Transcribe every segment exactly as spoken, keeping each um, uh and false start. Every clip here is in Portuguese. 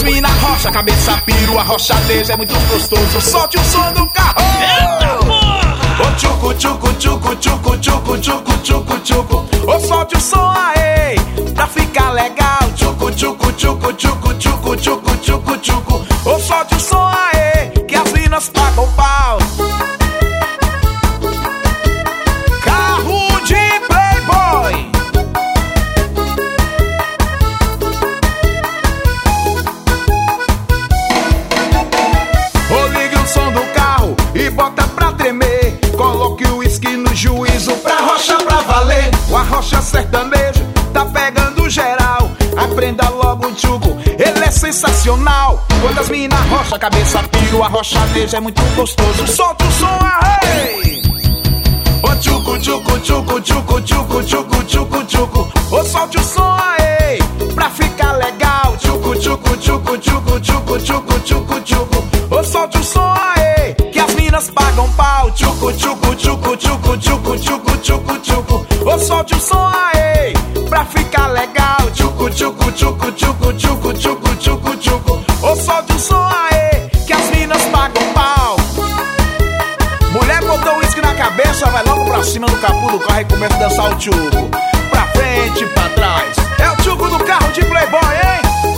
mina rocha, cabeça piro, arrochadejo é muito gostoso. Solte o som do carro. Eita porra! Ô tchucu, tchucu, tchucu, tchucu, tchucu, tchucu, tchucu, tchucu. Ô solte o som aí, pra ficar legal. Tchucu, tchucu, tchucu, tchucu, tchucu, tchucu, tchucu, tchucu. Ô solte o som aí, que as minas pagam pau. Carro de Playboy. Ô ligue o som do carro e bota pra tremer. Coloque o uísque no juízo pra rocha pra valer. O arrocha sertanejo tá pegando geral. Aprenda logo o tchuco, ele é sensacional. Quando as mina rocha, cabeça piro, arrochadejo é muito gostoso. Solta o som aí. Ô tchucu, tchucu, tchucu, tchucu, tchucu, tchucu, tchucu, tchucu. Ô solte o som aí, pra ficar legal. Tchucu, tchucu, tchucu, tchucu, tchucu, tchucu, tchucu, tchucu. Ô solte o som aí, que as minas pagam pau. Tchucu, tchucu, tchucu, tchucu, tchucu, tchucu, tchucu, tchucu. Ô solte o som aí, pra ficar legal. Tchucu, tchucu, tchucu, tchucu, tchucu, tchucu, tchucu, tchucu. Ô solte o som aí, que as minas pagam pau. Mulher botou o uísque na cabeça, vai logo pra cima do capô do carro e começa a dançar o tchuco. Pra frente, pra trás. É o tchuco do carro de Playboy, hein?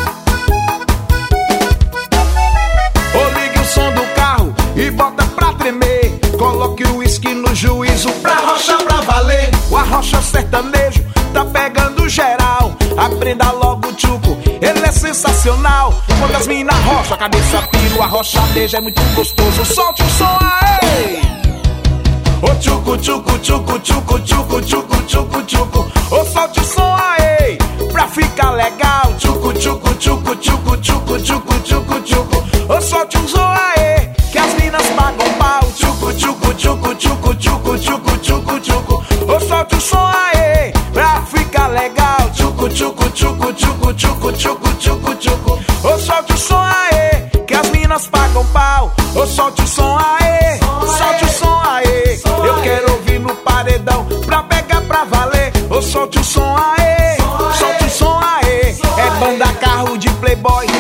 Ô ligue o som do carro e bota pra tremer. Coloque o uísque no juízo pra rocha pra valer. O arrocha sertanejo tá pegando geral. Aprenda logo o tchuco, ele é sensacional. Quando as mina rocha, cabeça piro, arrochadejo é muito gostoso. Solte o som aí. Ô tchucu, tchucu, tchucu, tchucu, tchucu, tchucu, tchucu, tchucu. Ô solte o som aí, pra ficar legal. Tchucu, tchucu, tchucu, tchucu, tchucu, tchucu, tchucu, tchucu. Ô solte o som aí, que as minas pagam pau. Tchucu, tchucu, tchucu, tchucu, tchucu, tchucu, tchucu, tchucu. Ô solte o som aí, pra ficar legal. Tchucu, tchucu, tchucu, tchucu, tchucu, tchucu, tchucu, tchucu. Ô solte o som aí, que as minas pagam pau. Ô solte o som aí, solte o som aí. Eu quero ouvir no paredão, pra pegar pra valer. Ô solte o som aí, solte o som aí. É banda carro de Playboy,